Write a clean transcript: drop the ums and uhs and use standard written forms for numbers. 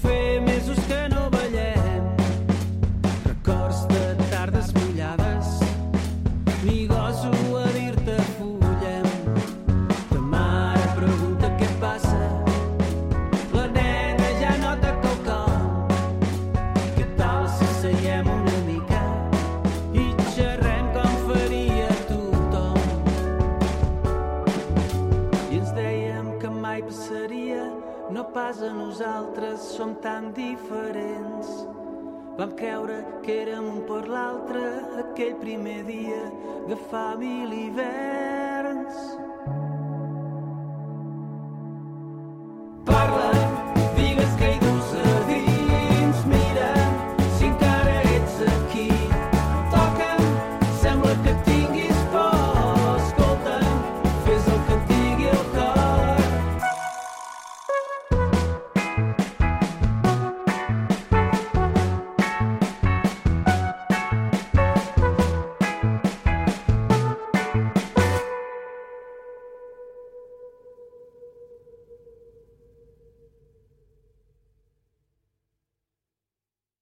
fer mesos que no ballem, records de tardes mullades, m'hi goso a dir-te fullem. Ta mare pregunta què passa, la nena ja nota quelcom. Què tal si seiem una mica i xerrem com faria tothom? I ens dèiem que mai passaria, no pas a nosaltres, som tan diferents. Vam creure que érem un per l'altre aquell primer dia de fam i l'hivern.